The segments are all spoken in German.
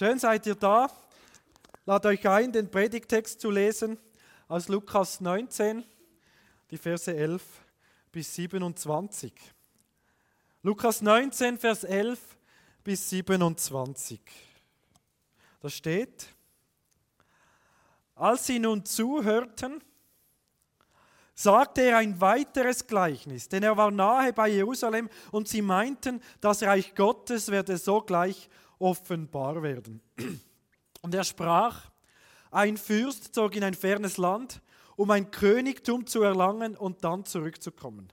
Schön seid ihr da. Lade euch ein, den Predigtext zu lesen aus Lukas 19, die Verse 11 bis 27. Lukas 19, Vers 11 bis 27. Da steht: Als sie nun zuhörten, sagte er ein weiteres Gleichnis, denn er war nahe bei Jerusalem und sie meinten, das Reich Gottes werde sogleich offenbar werden. Und er sprach: Ein Fürst zog in ein fernes Land, um ein Königtum zu erlangen und dann zurückzukommen.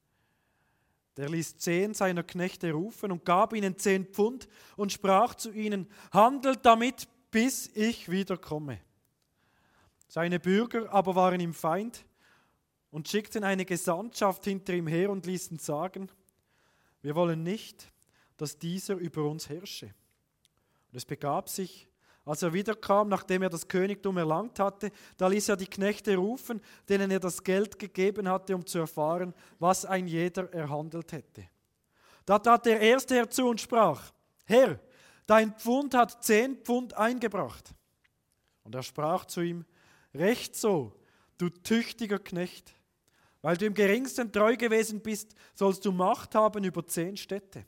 Der ließ 10 seiner Knechte rufen und gab ihnen 10 Pfund und sprach zu ihnen: Handelt damit, bis ich wiederkomme. Seine Bürger aber waren ihm Feind und schickten eine Gesandtschaft hinter ihm her und ließen sagen: Wir wollen nicht, dass dieser über uns herrsche. Und es begab sich, als er wiederkam, nachdem er das Königtum erlangt hatte, da ließ er die Knechte rufen, denen er das Geld gegeben hatte, um zu erfahren, was ein jeder erhandelt hätte. Da trat der Erste herzu und sprach: Herr, dein Pfund hat 10 Pfund eingebracht. Und er sprach zu ihm: Recht so, du tüchtiger Knecht. Weil du im Geringsten treu gewesen bist, sollst du Macht haben über 10 Städte.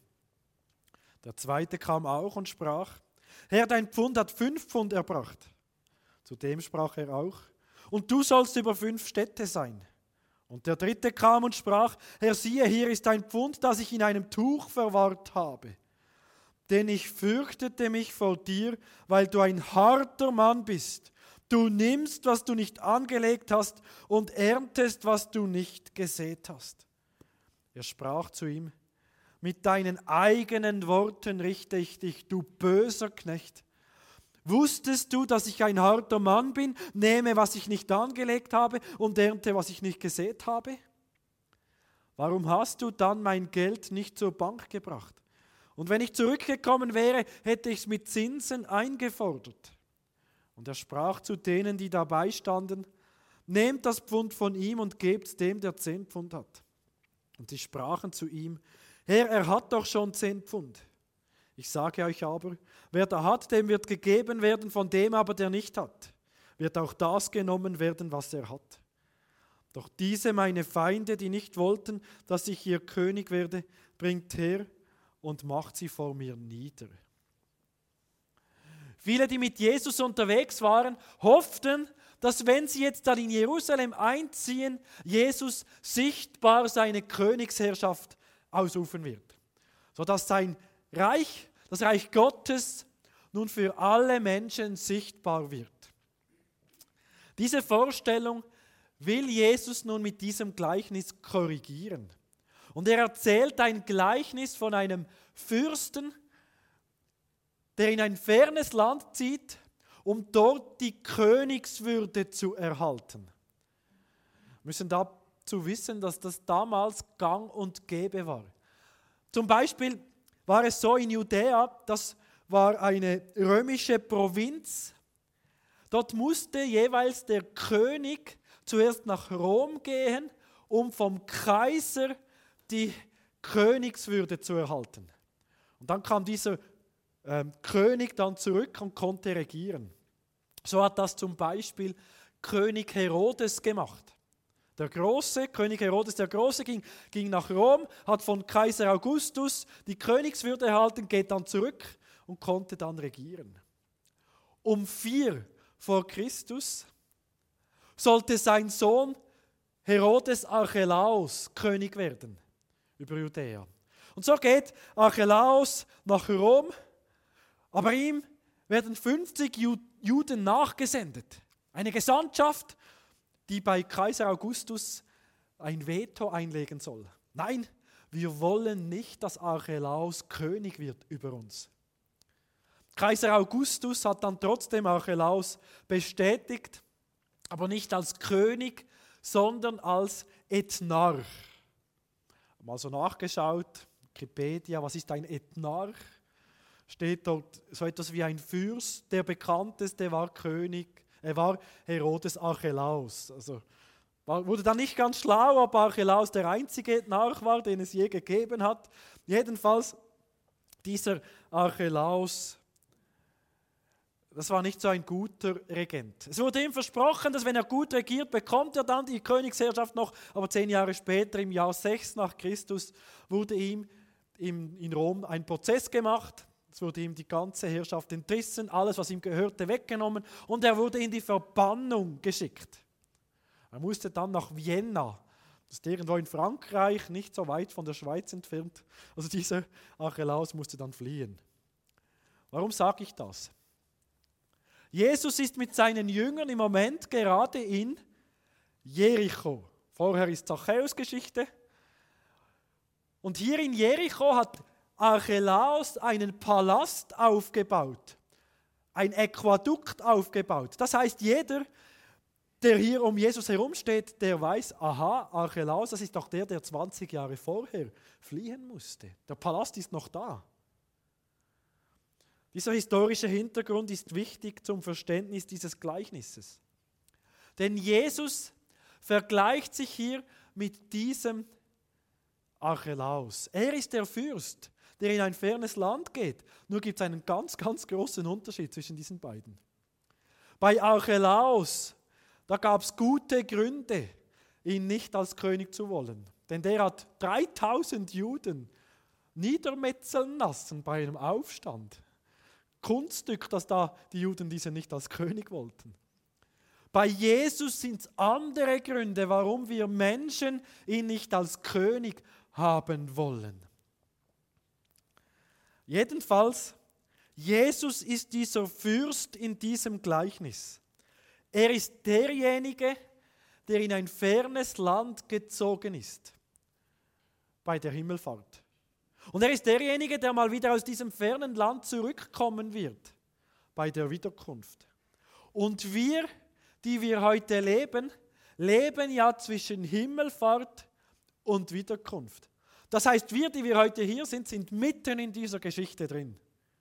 Der Zweite kam auch und sprach: Herr, dein Pfund hat 5 Pfund erbracht. Zu dem sprach er auch: Und du sollst über 5 Städte sein. Und der Dritte kam und sprach: Herr, siehe, hier ist ein Pfund, das ich in einem Tuch verwahrt habe. Denn ich fürchtete mich vor dir, weil du ein harter Mann bist. Du nimmst, was du nicht angelegt hast, und erntest, was du nicht gesät hast. Er sprach zu ihm: Mit deinen eigenen Worten richte ich dich, du böser Knecht. Wusstest du, dass ich ein harter Mann bin, nehme, was ich nicht angelegt habe, und ernte, was ich nicht gesät habe? Warum hast du dann mein Geld nicht zur Bank gebracht? Und wenn ich zurückgekommen wäre, hätte ich es mit Zinsen eingefordert. Und er sprach zu denen, die dabei standen: Nehmt das Pfund von ihm und gebt dem, der 10 Pfund hat. Und sie sprachen zu ihm: Herr, er hat doch schon 10 Pfund. Ich sage euch aber, wer da hat, dem wird gegeben werden, von dem aber, der nicht hat, wird auch das genommen werden, was er hat. Doch diese meine Feinde, die nicht wollten, dass ich ihr König werde, bringt her und macht sie vor mir nieder. Viele, die mit Jesus unterwegs waren, hofften, dass wenn sie jetzt dann in Jerusalem einziehen, Jesus sichtbar seine Königsherrschaft ausrufen wird. Sodass sein Reich, das Reich Gottes, nun für alle Menschen sichtbar wird. Diese Vorstellung will Jesus nun mit diesem Gleichnis korrigieren. Und er erzählt ein Gleichnis von einem Fürsten, der in ein fernes Land zieht, um dort die Königswürde zu erhalten. Wir müssen dazu wissen, dass das damals gang und gäbe war. Zum Beispiel war es so in Judäa, das war eine römische Provinz. Dort musste jeweils der König zuerst nach Rom gehen, um vom Kaiser die Königswürde zu erhalten. Und dann kam dieser König dann zurück und konnte regieren. So hat das zum Beispiel König Herodes gemacht. Der Große, König Herodes der Große, ging nach Rom, hat von Kaiser Augustus die Königswürde erhalten, geht dann zurück und konnte dann regieren. Um 4 vor Christus sollte sein Sohn Herodes Archelaus König werden über Judäa. Und so geht Archelaus nach Rom, aber ihm werden 50 Juden nachgesendet. Eine Gesandtschaft, die bei Kaiser Augustus ein Veto einlegen soll. Nein, wir wollen nicht, dass Archelaus König wird über uns. Kaiser Augustus hat dann trotzdem Archelaus bestätigt, aber nicht als König, sondern als Ethnarch. Mal so nachgeschaut, Wikipedia, was ist ein Ethnarch? Steht dort so etwas wie ein Fürst, der bekannteste war war Herodes Archelaus. Also wurde dann nicht ganz schlau, ob Archelaus der einzige Ethnarch war, den es je gegeben hat. Jedenfalls, dieser Archelaus das war nicht so ein guter Regent. Es wurde ihm versprochen, dass wenn er gut regiert, bekommt er dann die Königsherrschaft noch, aber 10 Jahre später, im Jahr 6 nach Christus, wurde ihm in Rom ein Prozess gemacht. Es wurde ihm die ganze Herrschaft entrissen, alles, was ihm gehörte, weggenommen und er wurde in die Verbannung geschickt. Er musste dann nach Vienna, das ist irgendwo in Frankreich, nicht so weit von der Schweiz entfernt. Also dieser Archelaus musste dann fliehen. Warum sage ich das? Jesus ist mit seinen Jüngern im Moment gerade in Jericho. Vorher ist Zachäus Geschichte. Und hier in Jericho hat Archelaus einen Palast aufgebaut, ein Aquädukt aufgebaut. Das heißt, jeder, der hier um Jesus herumsteht, der weiß, aha, Archelaus, das ist doch der 20 Jahre vorher fliehen musste. Der Palast ist noch da. Dieser historische Hintergrund ist wichtig zum Verständnis dieses Gleichnisses. Denn Jesus vergleicht sich hier mit diesem Archelaus. Er ist der Fürst, der in ein fernes Land geht. Nur gibt es einen ganz, ganz großen Unterschied zwischen diesen beiden. Bei Archelaus, da gab es gute Gründe, ihn nicht als König zu wollen. Denn der hat 3000 Juden niedermetzeln lassen bei einem Aufstand. Kunststück, dass da die Juden diese nicht als König wollten. Bei Jesus sind es andere Gründe, warum wir Menschen ihn nicht als König haben wollen. Jedenfalls, Jesus ist dieser Fürst in diesem Gleichnis. Er ist derjenige, der in ein fernes Land gezogen ist, bei der Himmelfahrt. Und er ist derjenige, der mal wieder aus diesem fernen Land zurückkommen wird, bei der Wiederkunft. Und wir, die wir heute leben, leben ja zwischen Himmelfahrt und Wiederkunft. Das heißt, wir, die wir heute hier sind, sind mitten in dieser Geschichte drin.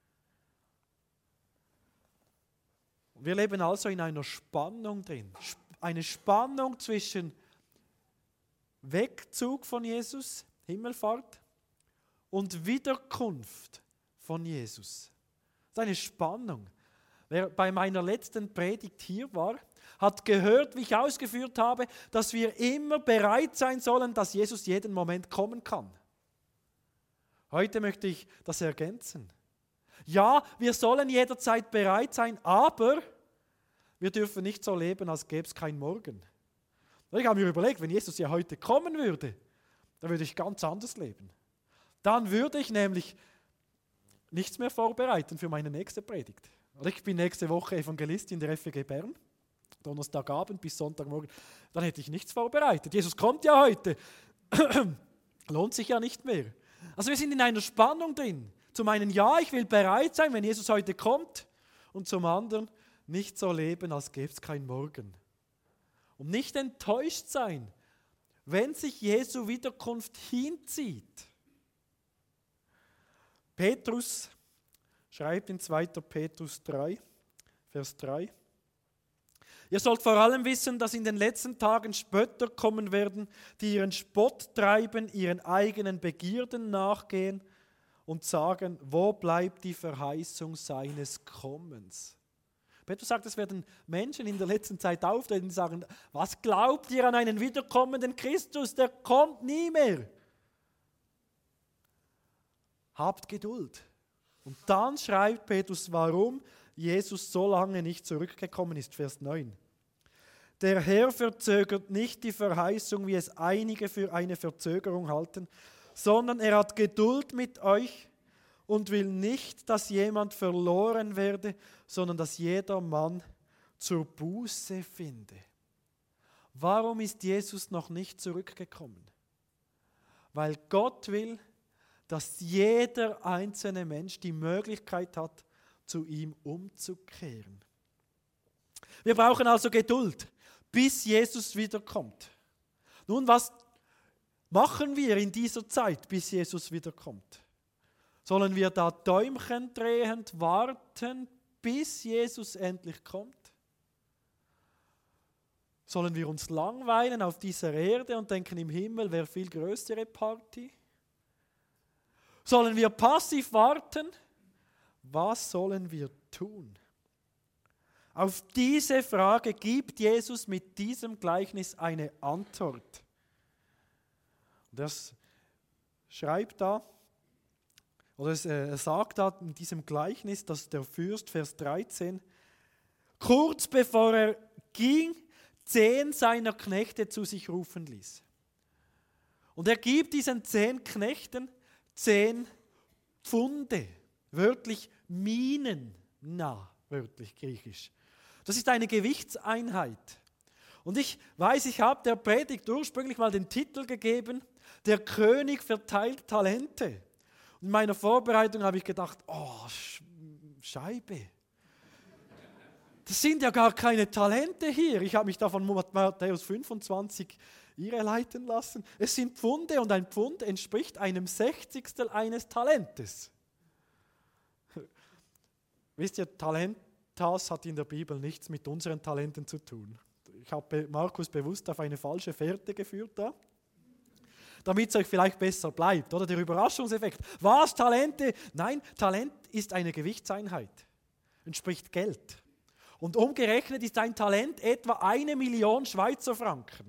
Wir leben also in einer Spannung drin. Eine Spannung zwischen Wegzug von Jesus, Himmelfahrt, und Wiederkunft von Jesus. Das ist eine Spannung. Wer bei meiner letzten Predigt hier war, hat gehört, wie ich ausgeführt habe, dass wir immer bereit sein sollen, dass Jesus jeden Moment kommen kann. Heute möchte ich das ergänzen. Ja, wir sollen jederzeit bereit sein, aber wir dürfen nicht so leben, als gäbe es kein Morgen. Ich habe mir überlegt, wenn Jesus ja heute kommen würde, dann würde ich ganz anders leben. Dann würde ich nämlich nichts mehr vorbereiten für meine nächste Predigt. Ich bin nächste Woche Evangelist in der FEG Bern, Donnerstagabend bis Sonntagmorgen. Dann hätte ich nichts vorbereitet. Jesus kommt ja heute. Lohnt sich ja nicht mehr. Also wir sind in einer Spannung drin. Zum einen, ja, ich will bereit sein, wenn Jesus heute kommt. Und zum anderen, nicht so leben, als gäbe es kein Morgen. Und nicht enttäuscht sein, wenn sich Jesu Wiederkunft hinzieht. Petrus schreibt in 2. Petrus 3, Vers 3. Ihr sollt vor allem wissen, dass in den letzten Tagen Spötter kommen werden, die ihren Spott treiben, ihren eigenen Begierden nachgehen und sagen, wo bleibt die Verheißung seines Kommens? Petrus sagt, es werden Menschen in der letzten Zeit auftreten und sagen, was glaubt ihr an einen wiederkommenden Christus? Der kommt nie mehr. Habt Geduld. Und dann schreibt Petrus, warum Jesus so lange nicht zurückgekommen ist, Vers 9. Der Herr verzögert nicht die Verheißung, wie es einige für eine Verzögerung halten, sondern er hat Geduld mit euch und will nicht, dass jemand verloren werde, sondern dass jeder Mann zur Buße finde. Warum ist Jesus noch nicht zurückgekommen? Weil Gott will, dass jeder einzelne Mensch die Möglichkeit hat, zu ihm umzukehren. Wir brauchen also Geduld, bis Jesus wiederkommt. Nun, was machen wir in dieser Zeit, bis Jesus wiederkommt? Sollen wir da Däumchen drehend warten, bis Jesus endlich kommt? Sollen wir uns langweilen auf dieser Erde und denken, im Himmel wäre viel größere Party? Sollen wir passiv warten? Was sollen wir tun? Auf diese Frage gibt Jesus mit diesem Gleichnis eine Antwort. Und er schreibt da, oder er sagt da in diesem Gleichnis, dass der Fürst, Vers 13, kurz bevor er ging, 10 seiner Knechte zu sich rufen ließ. Und er gibt diesen 10 Knechten 10 Pfunde, wörtlich Minen, wörtlich griechisch. Das ist eine Gewichtseinheit. Und ich weiß, ich habe der Predigt ursprünglich mal den Titel gegeben, der König verteilt Talente. Und in meiner Vorbereitung habe ich gedacht, oh, Scheibe. Das sind ja gar keine Talente hier. Ich habe mich da von Matthäus 25 irreleiten lassen. Es sind Pfunde und ein Pfund entspricht einem 60. eines Talentes. Wisst ihr, Talentas hat in der Bibel nichts mit unseren Talenten zu tun. Ich habe Markus bewusst auf eine falsche Fährte geführt da, damit es euch vielleicht besser bleibt. Oder der Überraschungseffekt. Was, Talente? Nein, Talent ist eine Gewichtseinheit, entspricht Geld. Und umgerechnet ist ein Talent etwa 1 Million Schweizer Franken.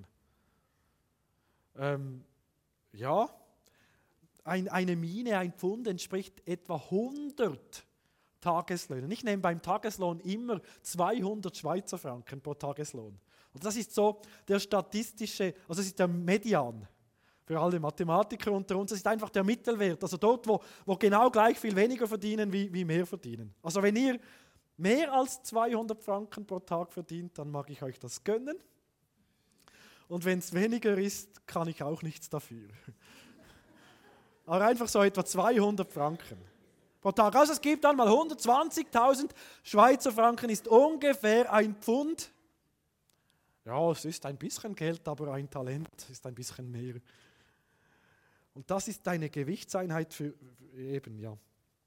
Eine Mine, ein Pfund entspricht etwa 100 Tageslöhnen. Ich nehme beim Tageslohn immer 200 Schweizer Franken pro Tageslohn. Und das ist so der statistische, also das ist der Median für alle Mathematiker unter uns. Das ist einfach der Mittelwert, also dort, wo genau gleich viel weniger verdienen wie mehr verdienen. Also wenn ihr mehr als 200 Franken pro Tag verdient, dann mag ich euch das gönnen. Und wenn es weniger ist, kann ich auch nichts dafür. Aber einfach so etwa 200 Franken pro Tag. Also es gibt dann mal 120.000 Schweizer Franken, ist ungefähr ein Pfund. Ja, es ist ein bisschen Geld, aber ein Talent ist ein bisschen mehr. Und das ist eine Gewichtseinheit für eben, ja.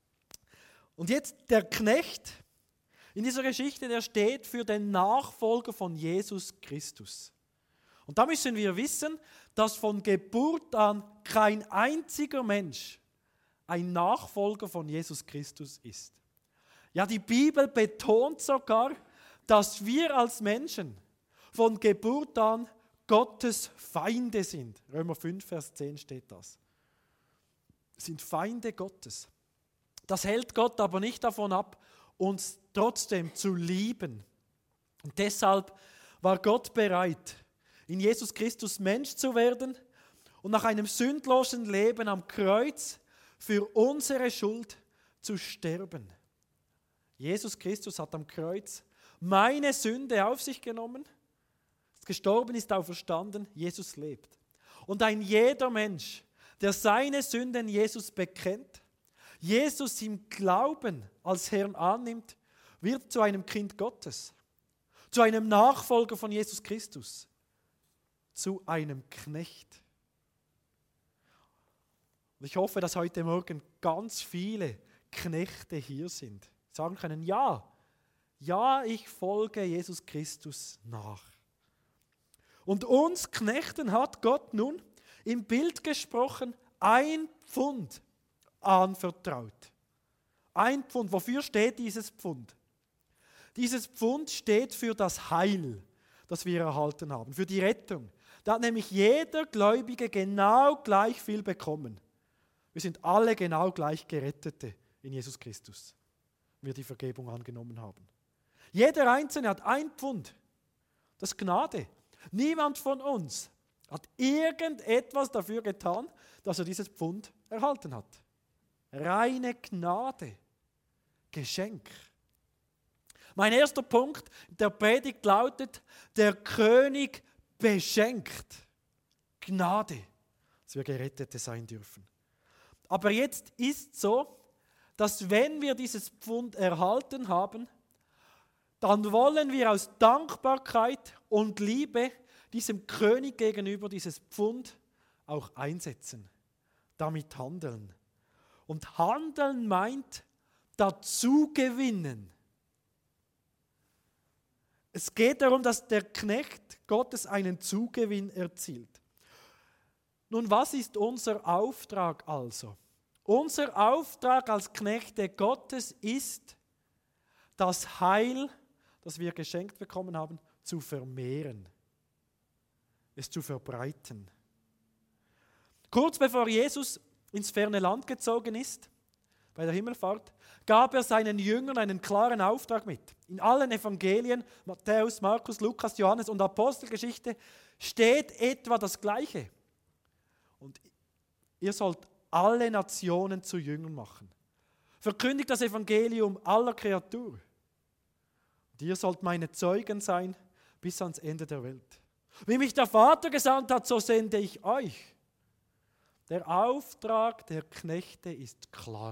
Und jetzt der Knecht in dieser Geschichte, der steht für den Nachfolger von Jesus Christus. Und da müssen wir wissen, dass von Geburt an kein einziger Mensch ein Nachfolger von Jesus Christus ist. Ja, die Bibel betont sogar, dass wir als Menschen von Geburt an Gottes Feinde sind. Römer 5, Vers 10 steht das. Wir sind Feinde Gottes. Das hält Gott aber nicht davon ab, uns trotzdem zu lieben. Und deshalb war Gott bereit, in Jesus Christus Mensch zu werden und nach einem sündlosen Leben am Kreuz für unsere Schuld zu sterben. Jesus Christus hat am Kreuz meine Sünde auf sich genommen, ist gestorben, ist auferstanden, Jesus lebt. Und ein jeder Mensch, der seine Sünden Jesus bekennt, Jesus im Glauben als Herrn annimmt, wird zu einem Kind Gottes, zu einem Nachfolger von Jesus Christus, zu einem Knecht. Und ich hoffe, dass heute Morgen ganz viele Knechte hier sind, sagen können, ja, ich folge Jesus Christus nach. Und uns Knechten hat Gott nun im Bild gesprochen 1 Pfund anvertraut. 1 Pfund, wofür steht dieses Pfund? Dieses Pfund steht für das Heil, das wir erhalten haben, für die Rettung. Da hat nämlich jeder Gläubige genau gleich viel bekommen. Wir sind alle genau gleich Gerettete in Jesus Christus, wenn wir die Vergebung angenommen haben. Jeder Einzelne hat 1 Pfund. Das ist Gnade. Niemand von uns hat irgendetwas dafür getan, dass er dieses Pfund erhalten hat. Reine Gnade. Geschenk. Mein erster Punkt der Predigt lautet, der König beschenkt. Gnade, dass wir Gerettete sein dürfen. Aber jetzt ist so, dass wenn wir dieses Pfund erhalten haben, dann wollen wir aus Dankbarkeit und Liebe diesem König gegenüber dieses Pfund auch einsetzen, damit handeln. Und handeln meint dazugewinnen. Es geht darum, dass der Knecht Gottes einen Zugewinn erzielt. Nun, was ist unser Auftrag also? Unser Auftrag als Knechte Gottes ist, das Heil, das wir geschenkt bekommen haben, zu vermehren, es zu verbreiten. Kurz bevor Jesus ins ferne Land gezogen ist, bei der Himmelfahrt, gab er seinen Jüngern einen klaren Auftrag mit. In allen Evangelien, Matthäus, Markus, Lukas, Johannes und Apostelgeschichte, steht etwa das Gleiche. Und ihr sollt alle Nationen zu Jüngern machen. Verkündigt das Evangelium aller Kreatur. Und ihr sollt meine Zeugen sein bis ans Ende der Welt. Wie mich der Vater gesandt hat, so sende ich euch. Der Auftrag der Knechte ist klar.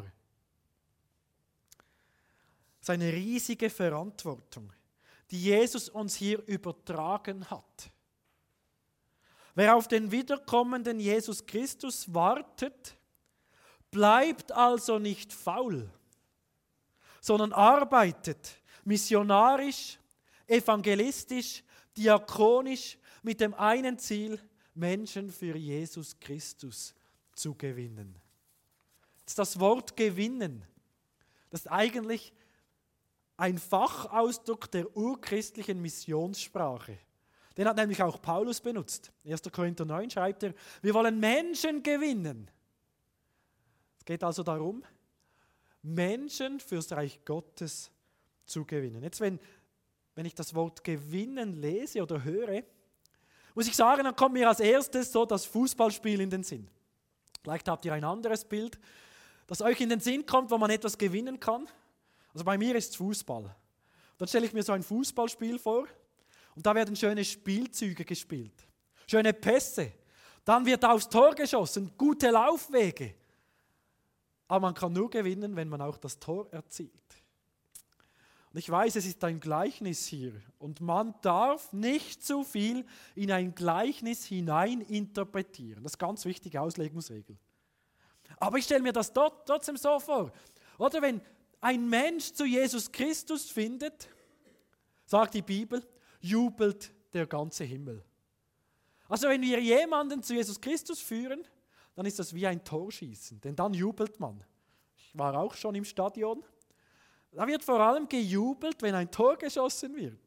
Das ist eine riesige Verantwortung, die Jesus uns hier übertragen hat. Wer auf den wiederkommenden Jesus Christus wartet, bleibt also nicht faul, sondern arbeitet missionarisch, evangelistisch, diakonisch mit dem einen Ziel, Menschen für Jesus Christus zu gewinnen. Das Wort gewinnen, das ist eigentlich ein Fachausdruck der urchristlichen Missionssprache. Den hat nämlich auch Paulus benutzt. 1. Korinther 9 schreibt er, wir wollen Menschen gewinnen. Es geht also darum, Menschen fürs Reich Gottes zu gewinnen. Jetzt, wenn ich das Wort gewinnen lese oder höre, muss ich sagen, dann kommt mir als erstes so das Fußballspiel in den Sinn. Vielleicht habt ihr ein anderes Bild, das euch in den Sinn kommt, wo man etwas gewinnen kann. Also bei mir ist es Fußball. Dann stelle ich mir so ein Fußballspiel vor und da werden schöne Spielzüge gespielt, schöne Pässe. Dann wird aufs Tor geschossen, gute Laufwege. Aber man kann nur gewinnen, wenn man auch das Tor erzielt. Und ich weiß, es ist ein Gleichnis hier und man darf nicht zu viel in ein Gleichnis hinein interpretieren. Das ist eine ganz wichtige Auslegungsregel. Aber ich stelle mir das trotzdem so vor. Oder wenn ein Mensch zu Jesus Christus findet, sagt die Bibel, jubelt der ganze Himmel. Also wenn wir jemanden zu Jesus Christus führen, dann ist das wie ein Torschießen, denn dann jubelt man. Ich war auch schon im Stadion. Da wird vor allem gejubelt, wenn ein Tor geschossen wird.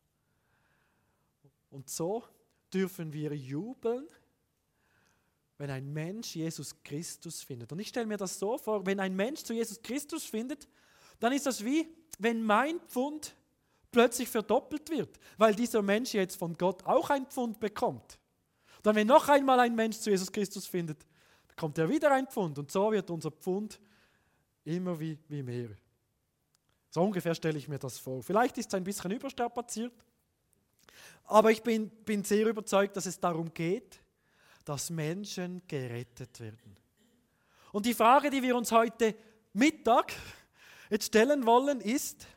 Und so dürfen wir jubeln, wenn ein Mensch Jesus Christus findet. Und ich stelle mir das so vor, wenn ein Mensch zu Jesus Christus findet, dann ist das wie, wenn mein Pfund plötzlich verdoppelt wird, weil dieser Mensch jetzt von Gott auch ein Pfund bekommt. Dann, wenn noch einmal ein Mensch zu Jesus Christus findet, bekommt er wieder ein Pfund und so wird unser Pfund immer wie mehr. So ungefähr stelle ich mir das vor. Vielleicht ist es ein bisschen überstrapaziert, aber ich bin sehr überzeugt, dass es darum geht, dass Menschen gerettet werden. Und die Frage, die wir uns heute Mittag jetzt stellen wollen, ist,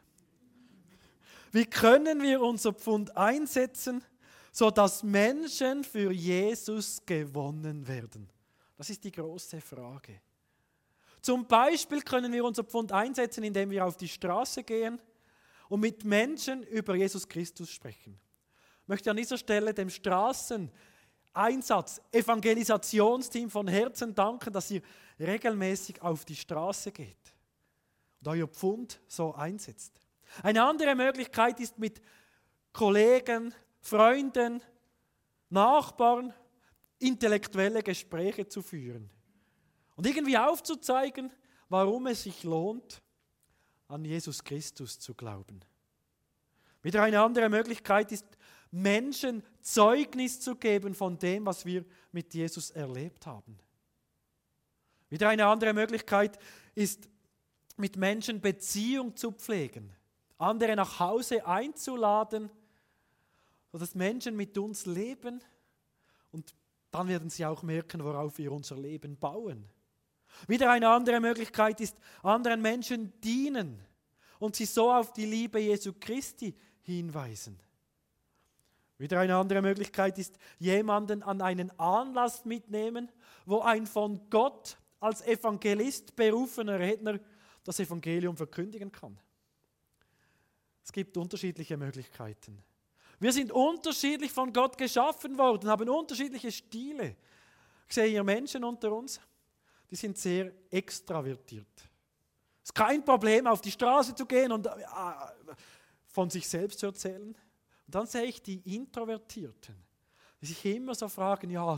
wie können wir unser Pfund einsetzen, sodass Menschen für Jesus gewonnen werden? Das ist die große Frage. Zum Beispiel können wir unser Pfund einsetzen, indem wir auf die Straße gehen und mit Menschen über Jesus Christus sprechen. Ich möchte an dieser Stelle dem Straßeneinsatz, Evangelisationsteam von Herzen danken, dass ihr regelmäßig auf die Straße geht und euer Pfund so einsetzt. Eine andere Möglichkeit ist mit Kollegen, Freunden, Nachbarn intellektuelle Gespräche zu führen und irgendwie aufzuzeigen, warum es sich lohnt, an Jesus Christus zu glauben. Wieder eine andere Möglichkeit ist, Menschen Zeugnis zu geben von dem, was wir mit Jesus erlebt haben. Wieder eine andere Möglichkeit ist, mit Menschen Beziehung zu pflegen, andere nach Hause einzuladen, sodass Menschen mit uns leben und dann werden sie auch merken, worauf wir unser Leben bauen. Wieder eine andere Möglichkeit ist, anderen Menschen dienen und sie so auf die Liebe Jesu Christi hinweisen. Wieder eine andere Möglichkeit ist, jemanden an einen Anlass mitnehmen, wo ein von Gott als Evangelist berufener Redner das Evangelium verkündigen kann. Es gibt unterschiedliche Möglichkeiten. Wir sind unterschiedlich von Gott geschaffen worden, haben unterschiedliche Stile. Ich sehe hier Menschen unter uns, die sind sehr extravertiert. Es ist kein Problem, auf die Straße zu gehen und von sich selbst zu erzählen. Und dann sehe ich die Introvertierten, die sich immer so fragen, ja,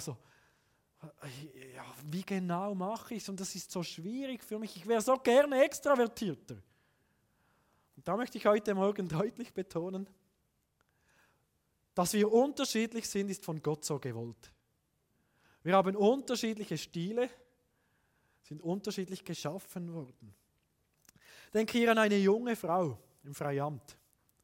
wie genau mache ich es? Und das ist so schwierig für mich. Ich wäre so gerne extravertierter. Und da möchte ich heute Morgen deutlich betonen, dass wir unterschiedlich sind, ist von Gott so gewollt. Wir haben unterschiedliche Stile, sind unterschiedlich geschaffen worden. Denke hier an eine junge Frau im Freiamt.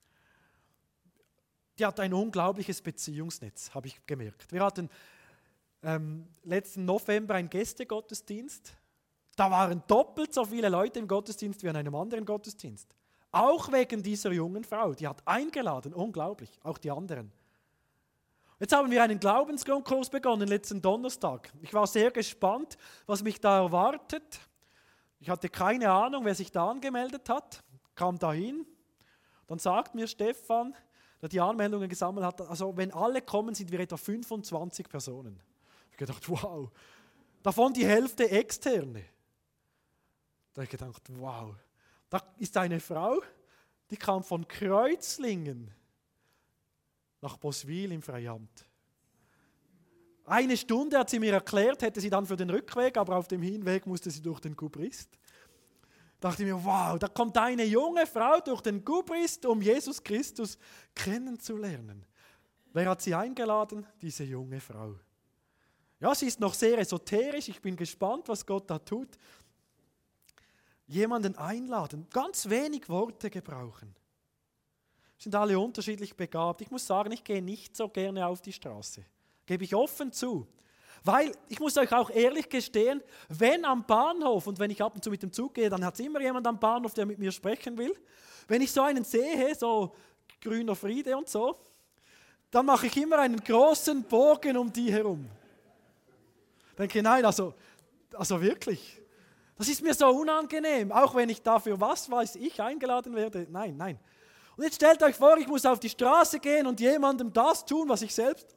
Die hat ein unglaubliches Beziehungsnetz, habe ich gemerkt. Wir hatten letzten November einen Gästegottesdienst. Da waren doppelt so viele Leute im Gottesdienst wie an einem anderen Gottesdienst. Auch wegen dieser jungen Frau. Die hat eingeladen, unglaublich, auch die anderen. Jetzt haben wir einen Glaubensgrundkurs begonnen, letzten Donnerstag. Ich war sehr gespannt, was mich da erwartet. Ich hatte keine Ahnung, wer sich da angemeldet hat. Kam dahin. Dann sagt mir Stefan, der die Anmeldungen gesammelt hat, also wenn alle kommen, sind wir etwa 25 Personen. Ich habe gedacht, wow. Davon die Hälfte Externe. Da habe ich gedacht, wow. Da ist eine Frau, die kam von Kreuzlingen nach Boswil im Freiamt. Eine Stunde hat sie mir erklärt, hätte sie dann für den Rückweg, aber auf dem Hinweg musste sie durch den Gubrist. Da dachte ich mir, wow, da kommt eine junge Frau durch den Gubrist, um Jesus Christus kennenzulernen. Wer hat sie eingeladen? Diese junge Frau. Ja, sie ist noch sehr esoterisch, ich bin gespannt, was Gott da tut. Jemanden einladen, ganz wenig Worte gebrauchen. Sind alle unterschiedlich begabt. Ich muss sagen, ich gehe nicht so gerne auf die Straße. Gebe ich offen zu. Weil, ich muss euch auch ehrlich gestehen, wenn am Bahnhof, und wenn ich ab und zu mit dem Zug gehe, dann hat es immer jemand am Bahnhof, der mit mir sprechen will. Wenn ich so einen sehe, so grüner Friede und so, dann mache ich immer einen großen Bogen um die herum. Denke, nein, also wirklich. Das ist mir so unangenehm, auch wenn ich dafür, was weiß ich, eingeladen werde. Nein. Und jetzt stellt euch vor, ich muss auf die Straße gehen und jemandem das tun, was ich selbst...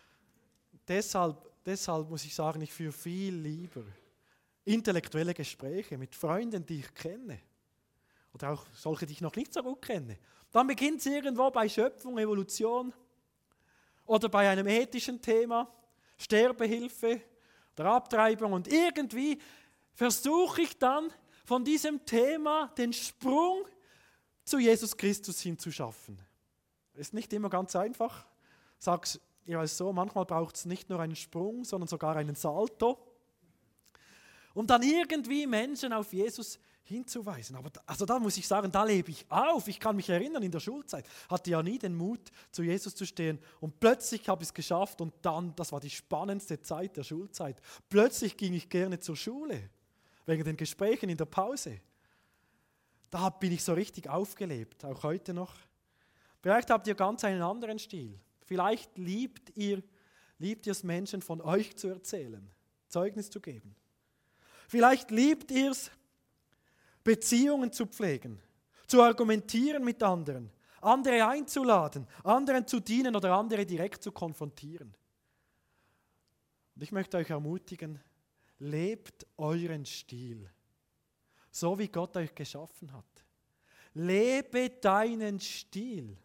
Deshalb muss ich sagen, ich führe viel lieber intellektuelle Gespräche mit Freunden, die ich kenne. Oder auch solche, die ich noch nicht so gut kenne. Dann beginnt es irgendwo bei Schöpfung, Evolution oder bei einem ethischen Thema, Sterbehilfe oder Abtreibung. Und irgendwie versuche ich dann von diesem Thema den Sprung zu Jesus Christus hinzuschaffen. Ist nicht immer ganz einfach. Sag's, ich weiß so, manchmal braucht es nicht nur einen Sprung, sondern sogar einen Salto, um dann irgendwie Menschen auf Jesus hinzuweisen. Aber da muss ich sagen, da lebe ich auf. Ich kann mich erinnern, in der Schulzeit hatte ja nie den Mut, zu Jesus zu stehen. Und plötzlich habe ich es geschafft und dann, das war die spannendste Zeit der Schulzeit, plötzlich ging ich gerne zur Schule, wegen den Gesprächen in der Pause. Da bin ich so richtig aufgelebt, auch heute noch. Vielleicht habt ihr ganz einen anderen Stil. Vielleicht liebt ihr es, Menschen von euch zu erzählen, Zeugnis zu geben. Vielleicht liebt ihr es, Beziehungen zu pflegen, zu argumentieren mit anderen, andere einzuladen, anderen zu dienen oder andere direkt zu konfrontieren. Und ich möchte euch ermutigen, lebt euren Stil, so wie Gott euch geschaffen hat. Lebe deinen Stil.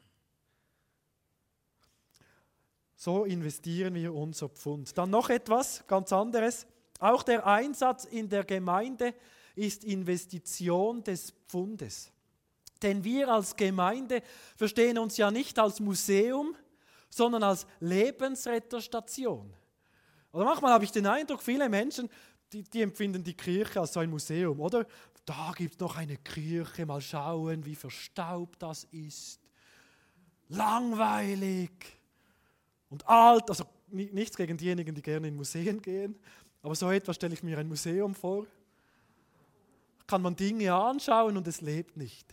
So investieren wir unser Pfund. Dann noch etwas ganz anderes. Auch der Einsatz in der Gemeinde ist Investition des Pfundes. Denn wir als Gemeinde verstehen uns ja nicht als Museum, sondern als Lebensretterstation. Oder manchmal habe ich den Eindruck, viele Menschen, die empfinden die Kirche als so ein Museum, oder? Da gibt es noch eine Kirche, mal schauen, wie verstaubt das ist. Langweilig. Und alt, also nichts gegen diejenigen, die gerne in Museen gehen, aber so etwas stelle ich mir ein Museum vor. Kann man Dinge anschauen und es lebt nicht.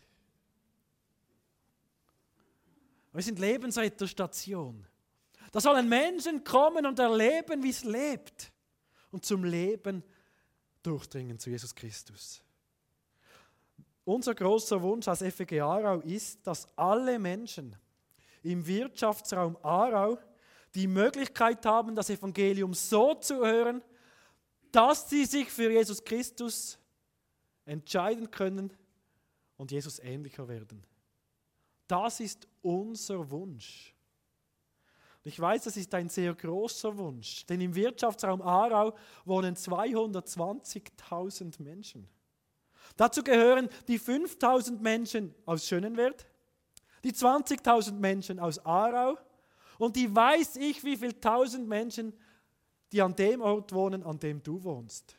Wir sind Lebensretterstation. Da sollen Menschen kommen und erleben, wie es lebt und zum Leben durchdringen zu Jesus Christus. Unser großer Wunsch als FEG Aarau ist, dass alle Menschen im Wirtschaftsraum Aarau die Möglichkeit haben, das Evangelium so zu hören, dass sie sich für Jesus Christus entscheiden können und Jesus ähnlicher werden. Das ist unser Wunsch. Ich weiß, das ist ein sehr großer Wunsch, denn im Wirtschaftsraum Aarau wohnen 220.000 Menschen. Dazu gehören die 5.000 Menschen aus Schönenwerd, die 20.000 Menschen aus Aarau und die weiß ich, wie viele tausend Menschen, die an dem Ort wohnen, an dem du wohnst.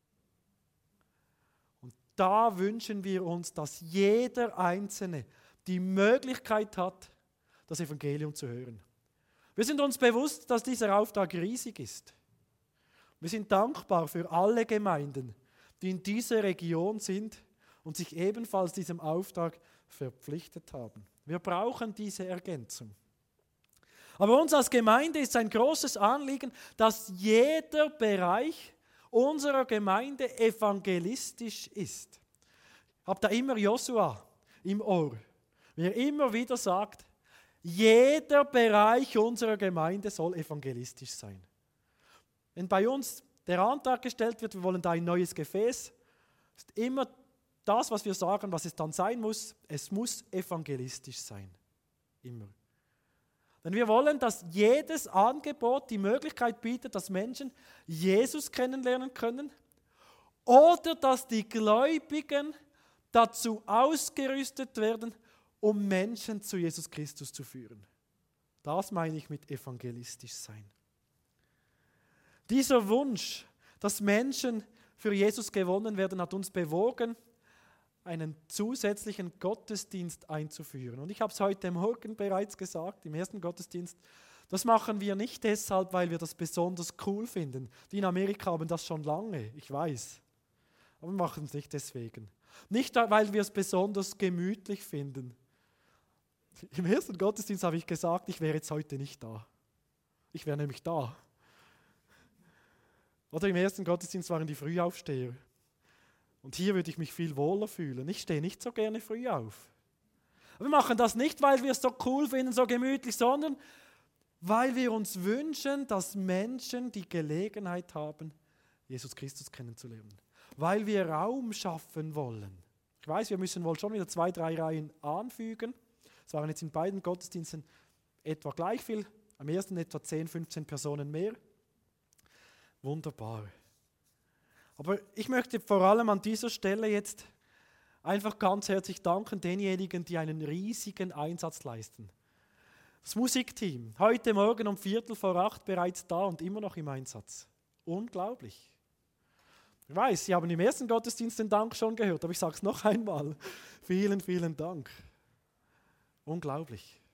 Und da wünschen wir uns, dass jeder Einzelne die Möglichkeit hat, das Evangelium zu hören. Wir sind uns bewusst, dass dieser Auftrag riesig ist. Wir sind dankbar für alle Gemeinden, die in dieser Region sind und sich ebenfalls diesem Auftrag verpflichtet haben. Wir brauchen diese Ergänzung. Aber uns als Gemeinde ist ein großes Anliegen, dass jeder Bereich unserer Gemeinde evangelistisch ist. Ich habe da immer Josua im Ohr, wie er immer wieder sagt, jeder Bereich unserer Gemeinde soll evangelistisch sein. Wenn bei uns der Antrag gestellt wird, wir wollen da ein neues Gefäß, ist immer das, was wir sagen, was es dann sein muss, es muss evangelistisch sein. Immer. Denn wir wollen, dass jedes Angebot die Möglichkeit bietet, dass Menschen Jesus kennenlernen können oder dass die Gläubigen dazu ausgerüstet werden, um Menschen zu Jesus Christus zu führen. Das meine ich mit evangelistisch sein. Dieser Wunsch, dass Menschen für Jesus gewonnen werden, hat uns bewogen, einen zusätzlichen Gottesdienst einzuführen. Und ich habe es heute Morgen bereits gesagt, im ersten Gottesdienst, das machen wir nicht deshalb, weil wir das besonders cool finden. Die in Amerika haben das schon lange, ich weiß. Aber wir machen es nicht deswegen. Nicht, weil wir es besonders gemütlich finden. Im ersten Gottesdienst habe ich gesagt, ich wäre jetzt heute nicht da. Ich wäre nämlich da. Oder im ersten Gottesdienst waren die Frühaufsteher. Und hier würde ich mich viel wohler fühlen. Ich stehe nicht so gerne früh auf. Aber wir machen das nicht, weil wir es so cool finden, so gemütlich, sondern weil wir uns wünschen, dass Menschen die Gelegenheit haben, Jesus Christus kennenzulernen. Weil wir Raum schaffen wollen. Ich weiß, wir müssen wohl schon wieder 2, 3 Reihen anfügen. Es waren jetzt in beiden Gottesdiensten etwa gleich viel, am ersten etwa 10, 15 Personen mehr. Wunderbar. Aber ich möchte vor allem an dieser Stelle jetzt einfach ganz herzlich danken denjenigen, die einen riesigen Einsatz leisten. Das Musikteam, heute Morgen um 7:45 bereits da und immer noch im Einsatz. Unglaublich. Ich weiß, Sie haben im ersten Gottesdienst den Dank schon gehört, aber ich sage es noch einmal. Vielen, vielen Dank. Unglaublich.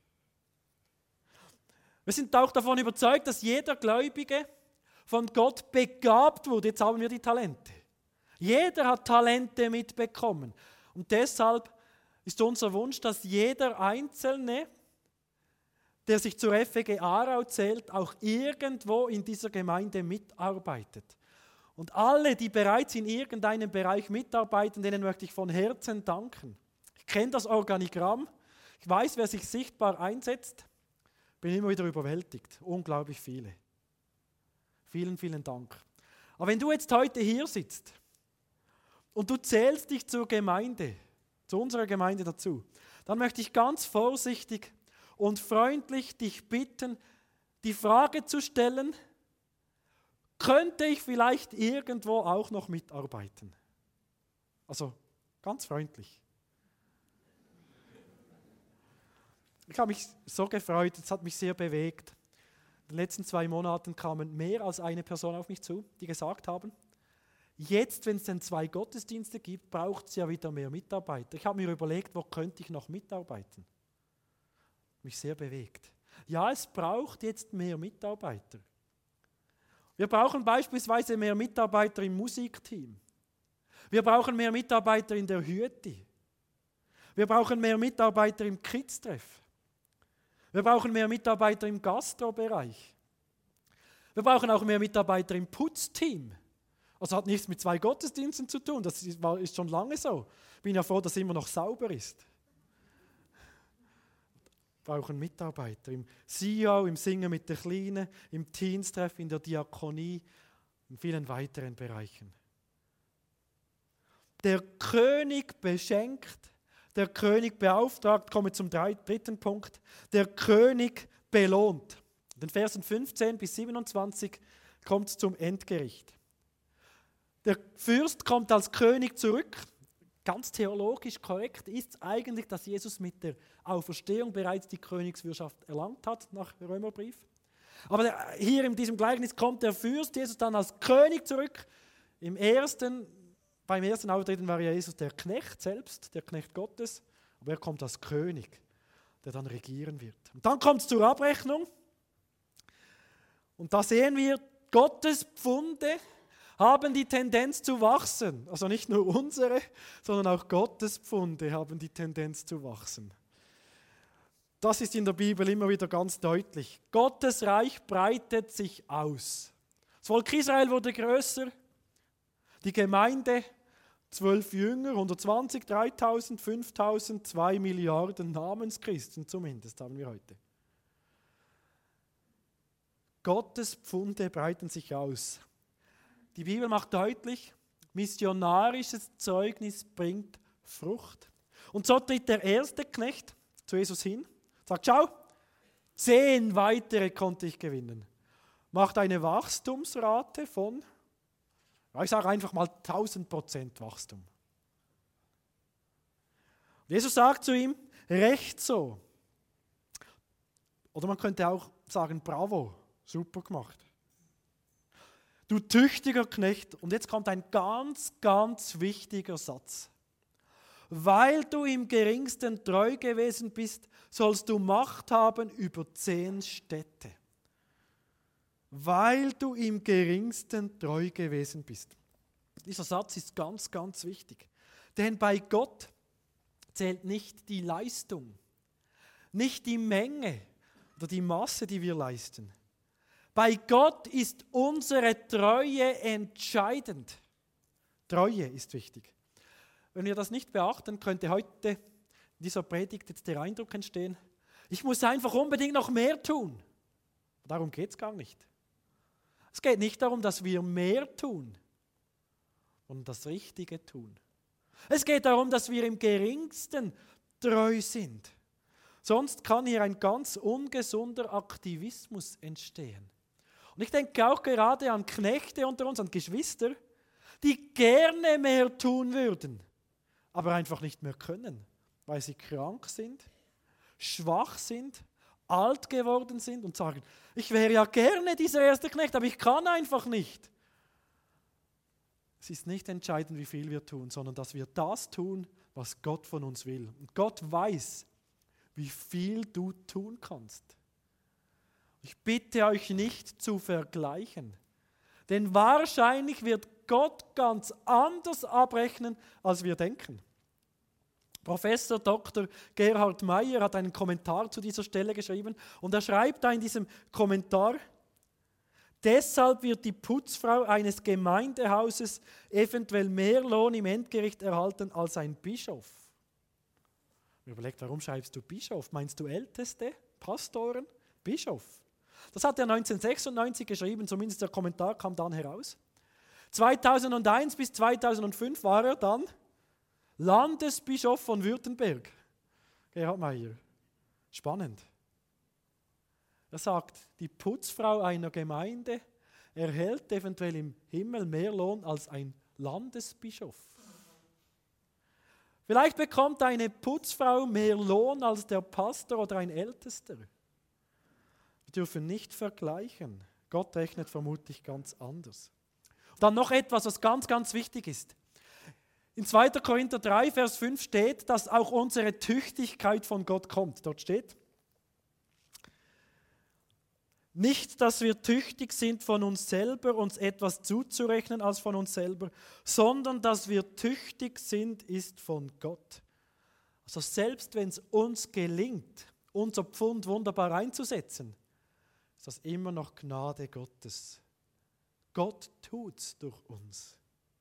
Wir sind auch davon überzeugt, dass jeder Gläubige von Gott begabt wurde. Jetzt haben wir die Talente. Jeder hat Talente mitbekommen. Und deshalb ist unser Wunsch, dass jeder Einzelne, der sich zur FEG Aarau zählt, auch irgendwo in dieser Gemeinde mitarbeitet. Und alle, die bereits in irgendeinem Bereich mitarbeiten, denen möchte ich von Herzen danken. Ich kenne das Organigramm. Ich weiß, wer sich sichtbar einsetzt. Bin immer wieder überwältigt. Unglaublich viele. Vielen, vielen Dank. Aber wenn du jetzt heute hier sitzt und du zählst dich zur Gemeinde, zu unserer Gemeinde dazu, dann möchte ich ganz vorsichtig und freundlich dich bitten, die Frage zu stellen, könnte ich vielleicht irgendwo auch noch mitarbeiten? Also ganz freundlich. Ich habe mich so gefreut, es hat mich sehr bewegt. In den letzten 2 Monaten kamen mehr als eine Person auf mich zu, die gesagt haben, jetzt, wenn es denn 2 Gottesdienste gibt, braucht es ja wieder mehr Mitarbeiter. Ich habe mir überlegt, wo könnte ich noch mitarbeiten? Mich sehr bewegt. Ja, es braucht jetzt mehr Mitarbeiter. Wir brauchen beispielsweise mehr Mitarbeiter im Musikteam. Wir brauchen mehr Mitarbeiter in der Hütte. Wir brauchen mehr Mitarbeiter im Kids-Treff. Wir brauchen mehr Mitarbeiter im Gastrobereich. Wir brauchen auch mehr Mitarbeiter im Putzteam. Also hat nichts mit 2 Gottesdiensten zu tun, das ist schon lange so. Ich bin ja froh, dass es immer noch sauber ist. Wir brauchen Mitarbeiter im CEO, im Singen mit der Kleinen, im Teens-Treff, in der Diakonie, in vielen weiteren Bereichen. Der König beschenkt, der König beauftragt, komme zum dritten Punkt, der König belohnt. In den Versen 15 bis 27 kommt es zum Endgericht. Der Fürst kommt als König zurück. Ganz theologisch korrekt ist es eigentlich, dass Jesus mit der Auferstehung bereits die Königsführerschaft erlangt hat, nach Römerbrief. Aber hier in diesem Gleichnis kommt der Fürst Jesus dann als König zurück. Beim ersten Auftreten war Jesus der Knecht selbst, der Knecht Gottes. Aber er kommt als König, der dann regieren wird. Und dann kommt es zur Abrechnung. Und da sehen wir, Gottes Pfunde haben die Tendenz zu wachsen. Also nicht nur unsere, sondern auch Gottes Pfunde haben die Tendenz zu wachsen. Das ist in der Bibel immer wieder ganz deutlich. Gottes Reich breitet sich aus. Das Volk Israel wurde größer, die Gemeinde 12 Jünger, 120, 3000, 5000, 2 Milliarden Namenschristen zumindest haben wir heute. Gottes Pfunde breiten sich aus. Die Bibel macht deutlich, missionarisches Zeugnis bringt Frucht. Und so tritt der erste Knecht zu Jesus hin, sagt, schau, 10 weitere konnte ich gewinnen. Macht eine Wachstumsrate von, ich sage einfach mal 1000% Wachstum. Jesus sagt zu ihm, recht so. Oder man könnte auch sagen, bravo, super gemacht. Du tüchtiger Knecht. Und jetzt kommt ein ganz, ganz wichtiger Satz. Weil du im Geringsten treu gewesen bist, sollst du Macht haben über 10 Städte. Weil du im Geringsten treu gewesen bist. Dieser Satz ist ganz, ganz wichtig. Denn bei Gott zählt nicht die Leistung, nicht die Menge oder die Masse, die wir leisten. Bei Gott ist unsere Treue entscheidend. Treue ist wichtig. Wenn wir das nicht beachten, könnte heute in dieser Predigt jetzt der Eindruck entstehen, ich muss einfach unbedingt noch mehr tun. Darum geht es gar nicht. Es geht nicht darum, dass wir mehr tun, sondern das Richtige tun. Es geht darum, dass wir im Geringsten treu sind. Sonst kann hier ein ganz ungesunder Aktivismus entstehen. Und ich denke auch gerade an Knechte unter uns, an Geschwister, die gerne mehr tun würden, aber einfach nicht mehr können, weil sie krank sind, schwach sind, alt geworden sind und sagen, ich wäre ja gerne dieser erste Knecht, aber ich kann einfach nicht. Es ist nicht entscheidend, wie viel wir tun, sondern dass wir das tun, was Gott von uns will. Und Gott weiß, wie viel du tun kannst. Ich bitte euch nicht zu vergleichen, denn wahrscheinlich wird Gott ganz anders abrechnen, als wir denken. Professor Dr. Gerhard Meyer hat einen Kommentar zu dieser Stelle geschrieben und er schreibt da in diesem Kommentar, deshalb wird die Putzfrau eines Gemeindehauses eventuell mehr Lohn im Endgericht erhalten als ein Bischof. Überlegt, warum schreibst du Bischof? Meinst du Älteste, Pastoren? Bischof. Das hat er 1996 geschrieben, zumindest der Kommentar kam dann heraus. 2001 bis 2005 war er dann Landesbischof von Württemberg. Gerhard Meyer. Spannend. Er sagt, die Putzfrau einer Gemeinde erhält eventuell im Himmel mehr Lohn als ein Landesbischof. Vielleicht bekommt eine Putzfrau mehr Lohn als der Pastor oder ein Ältester. Wir dürfen nicht vergleichen. Gott rechnet vermutlich ganz anders. Und dann noch etwas, was ganz, ganz wichtig ist. In 2. Korinther 3, Vers 5 steht, dass auch unsere Tüchtigkeit von Gott kommt. Dort steht, nicht, dass wir tüchtig sind von uns selber, uns etwas zuzurechnen als von uns selber, sondern dass wir tüchtig sind, ist von Gott. Also selbst wenn es uns gelingt, unser Pfund wunderbar einzusetzen, ist das immer noch Gnade Gottes. Gott tut's durch uns.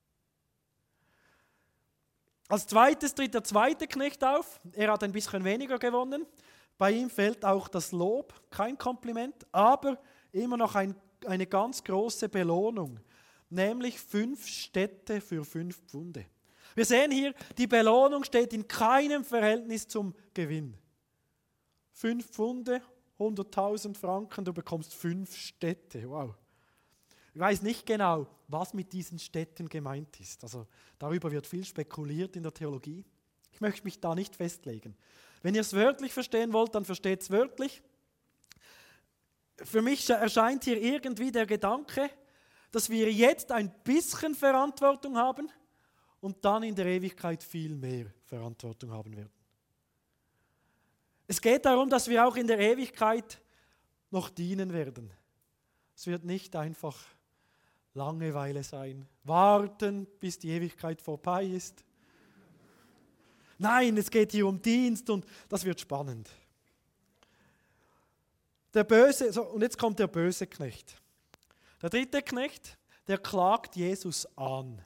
Als zweites tritt der zweite Knecht auf. Er hat ein bisschen weniger gewonnen. Bei ihm fällt auch das Lob, kein Kompliment, aber immer noch eine ganz große Belohnung, nämlich 5 Städte für 5 Pfunde. Wir sehen hier, die Belohnung steht in keinem Verhältnis zum Gewinn. 5 Pfunde, 100.000 Franken, du bekommst 5 Städte. Wow. Ich weiß nicht genau, was mit diesen Städten gemeint ist. Also darüber wird viel spekuliert in der Theologie. Ich möchte mich da nicht festlegen. Wenn ihr es wörtlich verstehen wollt, dann versteht es wörtlich. Für mich erscheint hier irgendwie der Gedanke, dass wir jetzt ein bisschen Verantwortung haben und dann in der Ewigkeit viel mehr Verantwortung haben werden. Es geht darum, dass wir auch in der Ewigkeit noch dienen werden. Es wird nicht einfach Langeweile sein, warten, bis die Ewigkeit vorbei ist. Nein, es geht hier um Dienst und das wird spannend. Und jetzt kommt der böse Knecht. Der dritte Knecht, der klagt Jesus an.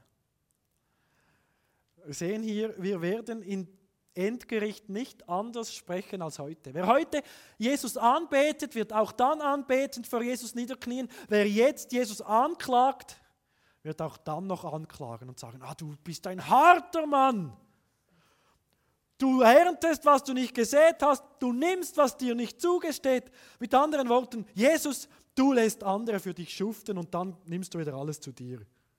Wir sehen hier, wir werden in Endgericht nicht anders sprechen als heute. Wer heute Jesus anbetet, wird auch dann anbetend vor Jesus niederknien. Wer jetzt Jesus anklagt, wird auch dann noch anklagen und sagen, du bist ein harter Mann. Du erntest, was du nicht gesät hast, du nimmst, was dir nicht zugesteht. Mit anderen Worten, Jesus, du lässt andere für dich schuften und dann nimmst du wieder alles zu dir.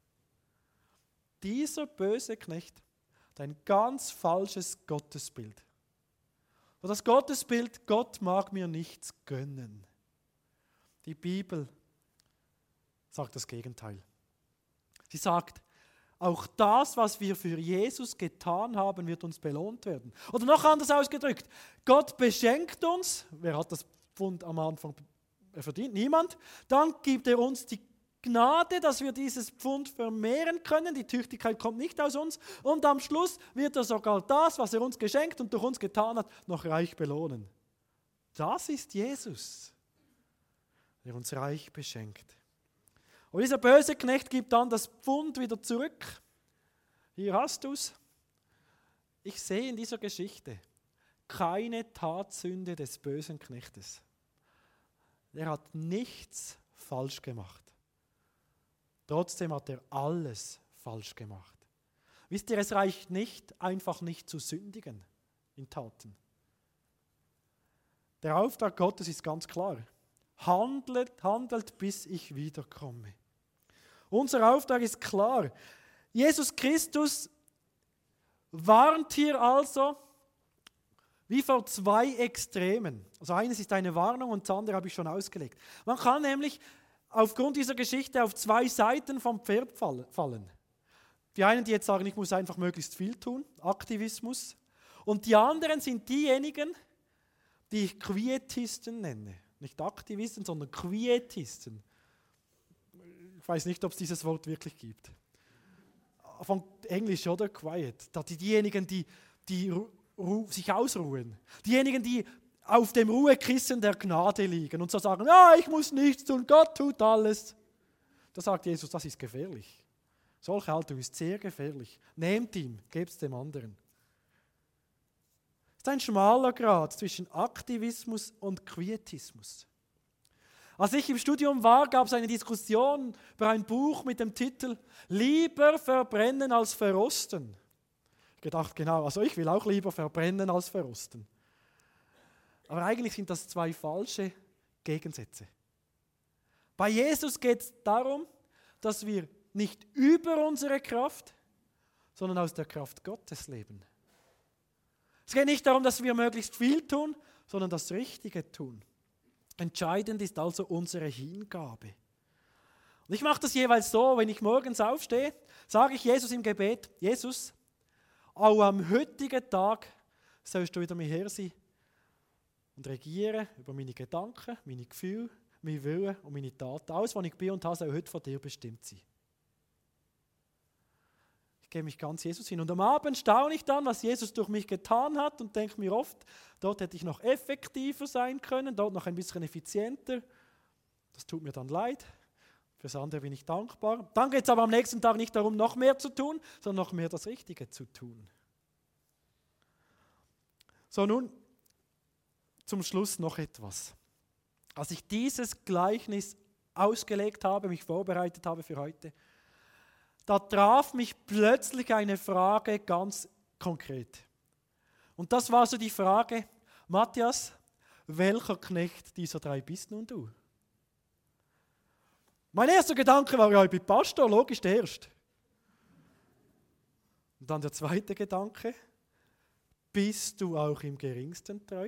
Dieser böse Knecht hat ein ganz falsches Gottesbild. Und das Gottesbild, Gott mag mir nichts gönnen. Die Bibel sagt das Gegenteil. Sie sagt, auch das, was wir für Jesus getan haben, wird uns belohnt werden. Oder noch anders ausgedrückt, Gott beschenkt uns, wer hat das Pfund am Anfang verdient? Niemand. Dann gibt er uns die Gnade, dass wir dieses Pfund vermehren können. Die Tüchtigkeit kommt nicht aus uns. Und am Schluss wird er sogar das, was er uns geschenkt und durch uns getan hat, noch reich belohnen. Das ist Jesus, der uns reich beschenkt. Und dieser böse Knecht gibt dann das Pfund wieder zurück. Hier hast du es. Ich sehe in dieser Geschichte keine Tatsünde des bösen Knechtes. Er hat nichts falsch gemacht. Trotzdem hat er alles falsch gemacht. Wisst ihr, es reicht nicht, einfach nicht zu sündigen in Taten. Der Auftrag Gottes ist ganz klar. Handelt, bis ich wiederkomme. Unser Auftrag ist klar. Jesus Christus warnt hier also wie vor 2 Extremen. Also eines ist eine Warnung und das andere habe ich schon ausgelegt. Man kann nämlich aufgrund dieser Geschichte auf 2 Seiten vom Pferd fallen. Die einen, die jetzt sagen, ich muss einfach möglichst viel tun, Aktivismus. Und die anderen sind diejenigen, die ich Quietisten nenne. Nicht Aktivisten, sondern Quietisten. Ich weiß nicht, ob es dieses Wort wirklich gibt. Von Englisch, oder? Quiet. Diejenigen, die sich ausruhen. Diejenigen, die auf dem Ruhekissen der Gnade liegen und so sagen, ich muss nichts tun, Gott tut alles. Da sagt Jesus, das ist gefährlich. Solche Haltung ist sehr gefährlich. Nehmt ihn, gebt es dem anderen. Es ist ein schmaler Grat zwischen Aktivismus und Quietismus. Als ich im Studium war, gab es eine Diskussion über ein Buch mit dem Titel Lieber verbrennen als verrosten. Ich gedacht, genau, also ich will auch lieber verbrennen als verrosten. Aber eigentlich sind das 2 falsche Gegensätze. Bei Jesus geht es darum, dass wir nicht über unsere Kraft, sondern aus der Kraft Gottes leben. Es geht nicht darum, dass wir möglichst viel tun, sondern das Richtige tun. Entscheidend ist also unsere Hingabe. Und ich mache das jeweils so, wenn ich morgens aufstehe, sage ich Jesus im Gebet, Jesus, auch am heutigen Tag sollst du wieder mir her sein und regieren über meine Gedanken, meine Gefühle, mein Willen und meine Taten. Alles, was ich bin und habe, soll heute von dir bestimmt sein. Ich gebe mich ganz Jesus hin. Und am Abend staune ich dann, was Jesus durch mich getan hat und denke mir oft, dort hätte ich noch effektiver sein können, dort noch ein bisschen effizienter. Das tut mir dann leid. Für das andere bin ich dankbar. Dann geht es aber am nächsten Tag nicht darum, noch mehr zu tun, sondern noch mehr das Richtige zu tun. So, nun zum Schluss noch etwas. Als ich dieses Gleichnis ausgelegt habe, mich vorbereitet habe für heute, da traf mich plötzlich eine Frage ganz konkret. Und das war so die Frage, Matthias, welcher Knecht dieser 3 bist nun du? Mein erster Gedanke war, ja, ich bin Pastor, logisch, der erste. Und dann der zweite Gedanke, bist du auch im geringsten treu?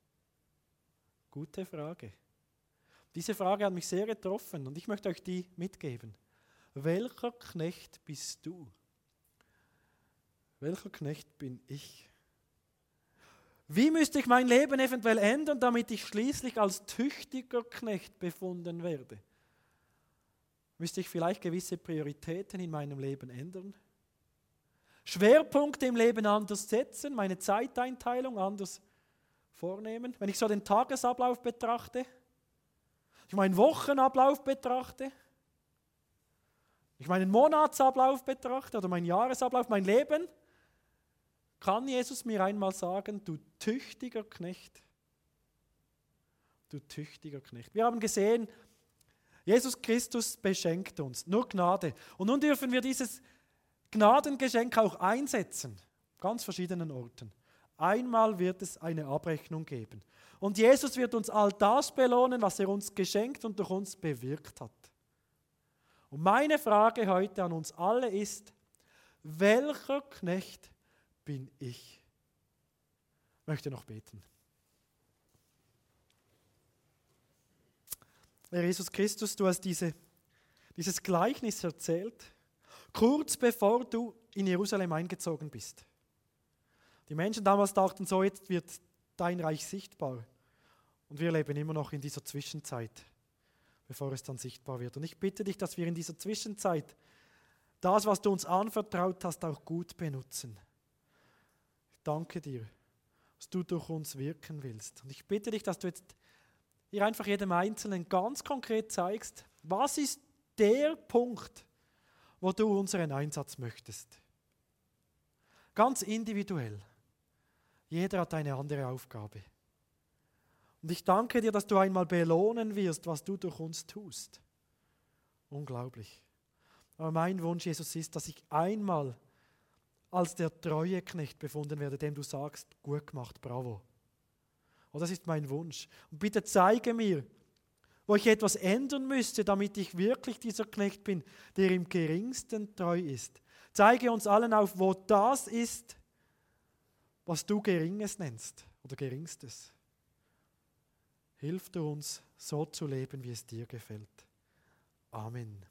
Gute Frage. Diese Frage hat mich sehr getroffen und ich möchte euch die mitgeben. Welcher Knecht bist du? Welcher Knecht bin ich? Wie müsste ich mein Leben eventuell ändern, damit ich schließlich als tüchtiger Knecht befunden werde? Müsste ich vielleicht gewisse Prioritäten in meinem Leben ändern? Schwerpunkte im Leben anders setzen, meine Zeiteinteilung anders vornehmen? Wenn ich so den Tagesablauf betrachte, ich meinen Wochenablauf betrachte, ich meinen Monatsablauf betrachte oder meinen Jahresablauf, mein Leben, kann Jesus mir einmal sagen, du tüchtiger Knecht, du tüchtiger Knecht. Wir haben gesehen, Jesus Christus beschenkt uns, nur Gnade. Und nun dürfen wir dieses Gnadengeschenk auch einsetzen, ganz verschiedenen Orten. Einmal wird es eine Abrechnung geben. Und Jesus wird uns all das belohnen, was er uns geschenkt und durch uns bewirkt hat. Und meine Frage heute an uns alle ist, welcher Knecht bin ich? Ich möchte noch beten. Herr Jesus Christus, du hast dieses Gleichnis erzählt, kurz bevor du in Jerusalem eingezogen bist. Die Menschen damals dachten so, jetzt wird dein Reich sichtbar. Und wir leben immer noch in dieser Zwischenzeit, bevor es dann sichtbar wird. Und ich bitte dich, dass wir in dieser Zwischenzeit das, was du uns anvertraut hast, auch gut benutzen. Ich danke dir, dass du durch uns wirken willst. Und ich bitte dich, dass du jetzt hier einfach jedem Einzelnen ganz konkret zeigst, was ist der Punkt, wo du unseren Einsatz möchtest. Ganz individuell. Jeder hat eine andere Aufgabe. Und ich danke dir, dass du einmal belohnen wirst, was du durch uns tust. Unglaublich. Aber mein Wunsch, Jesus, ist, dass ich einmal als der treue Knecht befunden werde, dem du sagst, gut gemacht, bravo. Und das ist mein Wunsch. Und bitte zeige mir, wo ich etwas ändern müsste, damit ich wirklich dieser Knecht bin, der im geringsten treu ist. Zeige uns allen auf, wo das ist, was du Geringes nennst oder Geringstes. Hilf du uns, so zu leben, wie es dir gefällt. Amen.